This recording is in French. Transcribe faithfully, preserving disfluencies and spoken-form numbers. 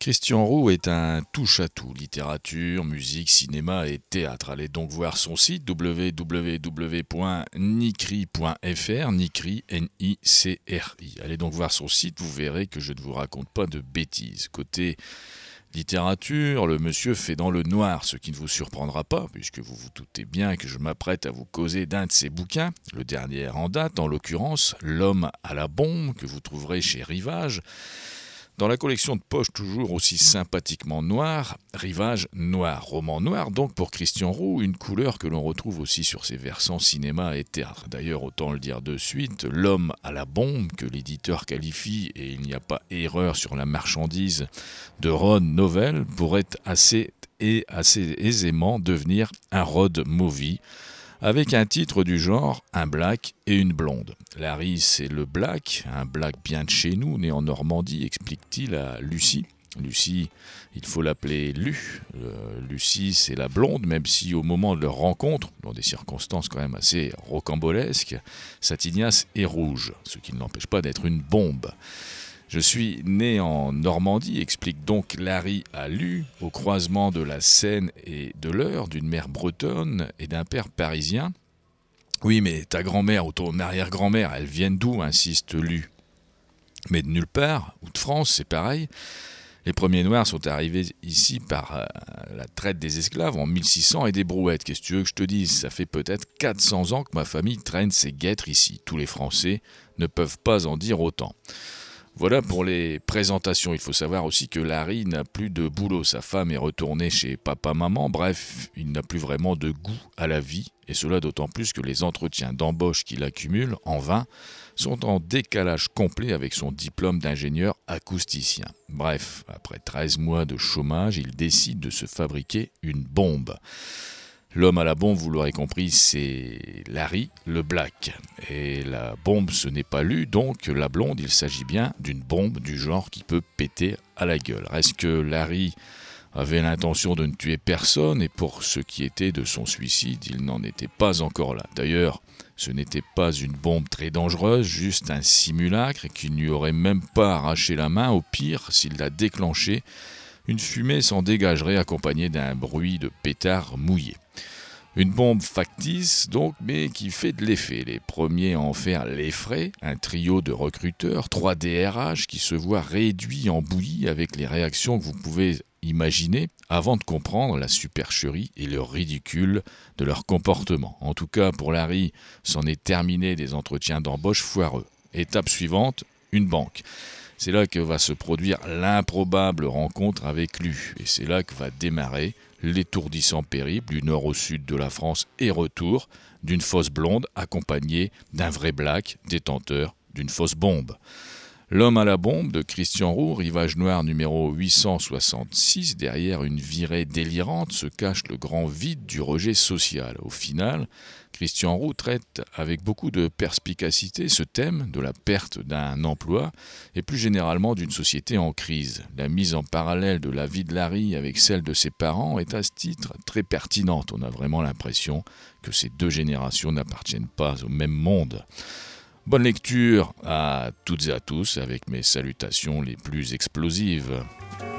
Christian Roux est un touche-à-tout, littérature, musique, cinéma et théâtre. Allez donc voir son site w w w point nicri point f r, Nicri, N I C R I. Allez donc voir son site, vous verrez que je ne vous raconte pas de bêtises. Côté littérature, le monsieur fait dans le noir, ce qui ne vous surprendra pas, puisque vous vous doutez bien que je m'apprête à vous causer d'un de ses bouquins, le dernier en date, en l'occurrence, L'homme à la bombe, que vous trouverez chez Rivage. Dans la collection de poche toujours aussi sympathiquement noire, Rivage Noir, roman noir donc pour Christian Roux, une couleur que l'on retrouve aussi sur ses versants cinéma et théâtre. D'ailleurs, autant le dire de suite, L'homme à la bombe, que l'éditeur qualifie, et il n'y a pas erreur sur la marchandise, de road novel, pourrait assez et assez aisément devenir un road movie, avec un titre du genre « Un black et une blonde ». Larry, c'est le black, un black bien de chez nous, né en Normandie, explique-t-il à Lucie. Lucie, il faut l'appeler Lu. Euh, Lucie, c'est la blonde, même si au moment de leur rencontre, dans des circonstances quand même assez rocambolesques, sa tignasse est rouge, ce qui ne l'empêche pas d'être une bombe. Je suis né en Normandie, explique donc Larry à Lu, au croisement de la Seine et de l'Eure, d'une mère bretonne et d'un père parisien. Oui, mais ta grand-mère ou ton arrière-grand-mère, elles viennent d'où, insiste Lu. Mais de nulle part, ou de France, c'est pareil. Les premiers Noirs sont arrivés ici par euh, la traite des esclaves en mille six cents et des brouettes. Qu'est-ce que tu veux que je te dise ? Ça fait peut-être quatre cents ans que ma famille traîne ses guêtres ici. Tous les Français ne peuvent pas en dire autant. Voilà pour les présentations. Il faut savoir aussi que Larry n'a plus de boulot. Sa femme est retournée chez papa-maman. Bref, il n'a plus vraiment de goût à la vie. Et cela d'autant plus que les entretiens d'embauche qu'il accumule, en vain, sont en décalage complet avec son diplôme d'ingénieur acousticien. Bref, après treize mois de chômage, il décide de se fabriquer une bombe. L'homme à la bombe, vous l'aurez compris, c'est Larry, le black. Et la bombe, ce n'est pas Lu, donc la blonde, il s'agit bien d'une bombe du genre qui peut péter à la gueule. Reste que Larry avait l'intention de ne tuer personne, et pour ce qui était de son suicide, il n'en était pas encore là. D'ailleurs, ce n'était pas une bombe très dangereuse, juste un simulacre, et qu'il n'y aurait même pas arraché la main. Au pire, s'il l'a déclenché, une fumée s'en dégagerait accompagnée d'un bruit de pétard mouillé. Une bombe factice donc, mais qui fait de l'effet. Les premiers à en faire les frais, un trio de recruteurs, trois D R H qui se voient réduits en bouillie avec les réactions que vous pouvez imaginer avant de comprendre la supercherie et le ridicule de leur comportement. En tout cas, pour Larry, c'en est terminé des entretiens d'embauche foireux. Étape suivante, une banque. C'est là que va se produire l'improbable rencontre avec Lu. Et c'est là que va démarrer l'étourdissant périple du nord au sud de la France et retour d'une fausse blonde accompagnée d'un vrai black détenteur d'une fausse bombe. L'homme à la bombe de Christian Roux, Rivage Noir numéro huit cent soixante-six, derrière une virée délirante se cache le grand vide du rejet social. Au final, Christian Roux traite avec beaucoup de perspicacité ce thème de la perte d'un emploi et plus généralement d'une société en crise. La mise en parallèle de la vie de Larry avec celle de ses parents est à ce titre très pertinente. On a vraiment l'impression que ces deux générations n'appartiennent pas au même monde. Bonne lecture à toutes et à tous avec mes salutations les plus explosives.